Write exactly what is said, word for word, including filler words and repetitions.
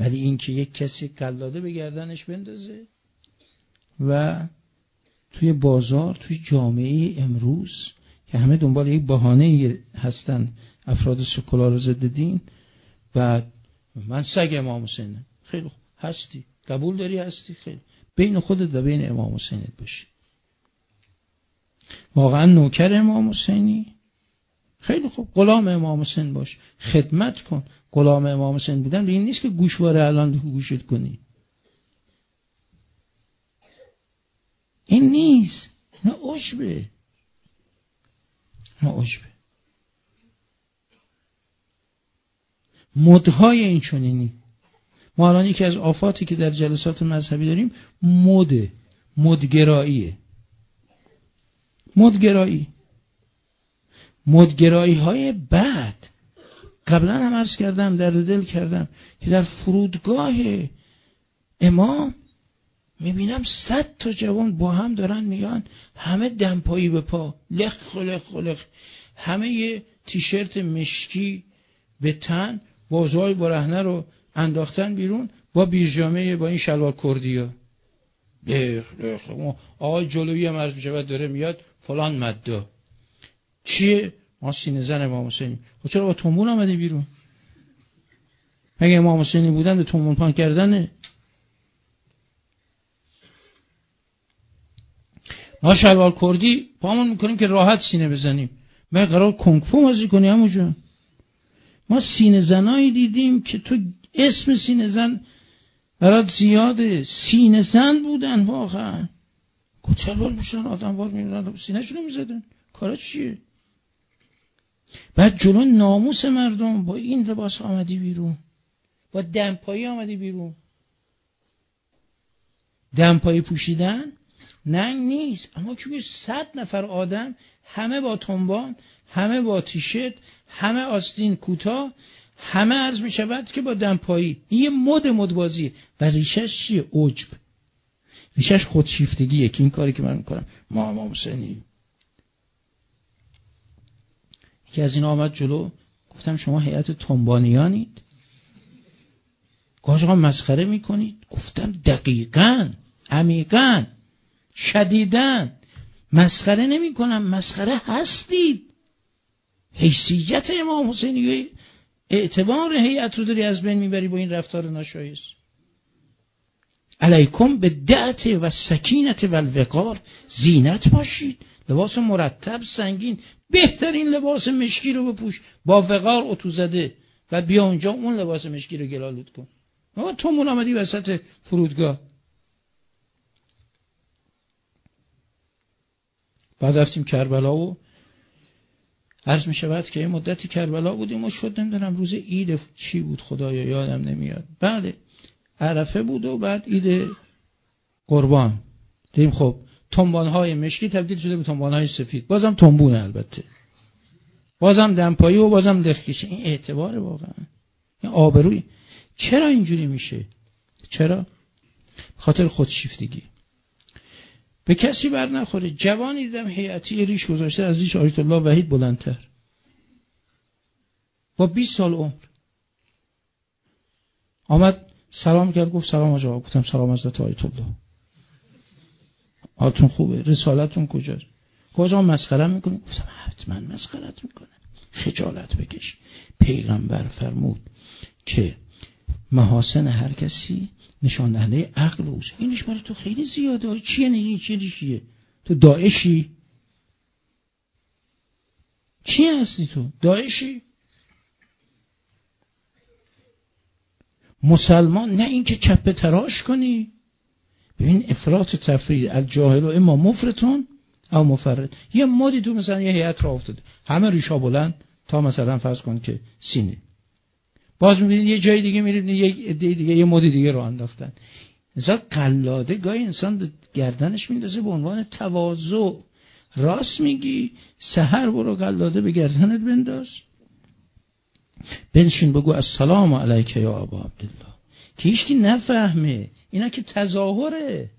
ولی این که یک کسی قلاده به گردنش بندازه و توی بازار، توی جامعه امروز که همه دنبال یک بهانه هستن، افراد سکولار ضد دین، و من سگ امام حسینم. خیلی خوب، هستی، قبول داری هستی، خیلی بین خودت و بین امام حسینت باشی. واقعا نوکر امام حسینی، خیلی خوب، غلام امام حسین باش، خدمت کن. غلام امام حسین بودن این نیست که گوشواره الان گوشت کنی، این نیست، نه عجبه، نه عجبه. مدهای این چنینی. ما الان یکی از آفاتی که در جلسات مذهبی داریم مده، مدگراییه. مدگرایی مدگرایی های بعد. قبلا هم عرض کردم، در دل کردم که در فرودگاه امام میبینم صد تا جوان با هم دارن میان، همه دمپایی به پا، لخ خلق خلق، همه یه تیشرت مشکی به تن، بازوهای برهنه رو انداختن بیرون با بیرجامه با این شلوار کردیا. لخ لخ. آقای جلویی هم عرض میشه داره میاد فلان مده. چیه؟ ما سینه زن امام حسینی. خب چرا با تومبون آمده بیرون؟ مگه امام حسینی بودن به تومبون پان کردنه؟ ما شلوار کردی پامون میکنیم که راحت سینه بزنیم. ما قرار کنگ فو بازی کنیم همونجا. ما سینه زنایی دیدیم که تو اسم سینه زن برات زیاده، سینه زن بودن واقعا. کچلوار میشن، آدم وار میرن سینه شونو میزدن. کارا چیه؟ بعد جلو ناموس مردم با این لباس آمدی بیرون، با دمپایی آمدی بیرون. دمپایی پوشیدن ننگ نیست، اما که صد نفر آدم همه با تنبان، همه با تیشرت، همه آستین کوتاه، همه عرض می شود که با دمپایی. این یه مد مدبازیه و ریشش چیه؟ عجب. ریشش خودشیفتگیه که این کاری که من میکنم ما امام حسینی. یکی از این آمد جلو، گفتم شما هیئت تنبانیانید؟ گاش آقا مسخره میکنید؟ گفتم دقیقاً، عمیقاً، شدیداً مسخره نمی کنم، مسخره هستید. حیثیت امام حسینی، اعتبار هیئت رو داری از بین میبری با این رفتار ناشایست. علیکم به دعت و سکینت و الوقار، زینت باشید، لباس مرتب سنگین، بهترین لباس مشکی رو بپوش با وقار اتو زده و بیا اونجا اون لباس مشکی رو گلالود کن. ما تو مون آمدی وسط فرودگاه. بعد رفتیم کربلا و عرض می شود که یه مدتی کربلا بودیم و شد نمیدونم روز عید چی بود خدایا یادم نمیاد. بله عرفه بود و بعد عید قربان. دیدیم خب تنبانهای مشکی تبدیل شده به تنبانهای سفید، بازم تنبونه، البته بازم دمپایی و بازم لخکشه. این اعتباره واقعا، این آبروی. چرا اینجوری میشه؟ چرا؟ خاطر خودشیفتگی. به کسی بر نخوره. جوانی دیدم هیئتی ریش گذاشته از ریش آیت الله وحید بلندتر، با بیست سال عمر. آمد سلام کرد، گفت سلام آقا. گفتم سلام حضرت آیت الله، حالتون خوبه؟ رسالتون کجاست؟ کجا مسخره میکنی؟ گفتم حتما مسخرت میکنه. خجالت بکش. پیغمبر فرمود که محاسن هر کسی نشان دهنده عقل اوست. اینش برای تو خیلی زیاده. چیه نگی؟ چیه چیه؟ تو داعشی؟ چی هستی تو؟ داعشی؟ مسلمان نه این که چپه تراش کنی. ببین افراط تفرید الجاهل و اما مفرطون او مفرط. یه مودی تو مثلا یه هیئت را افتاده همه ریشا بلند تا مثلا فرض کن که سینه، باز میبینید یه جای دیگه میرید یه دیگه, دیگه یه مودی دیگه رو انداختن. مثلا قلاده گاهی انسان به گردنش میندازه به عنوان تواضع. راست میگی، سحر برو قلاده به گردنت بنداز، بنشین بگو السلام علیک یا ابا عبدالله، که هیچکی نفهمه. اینا که تظاهره.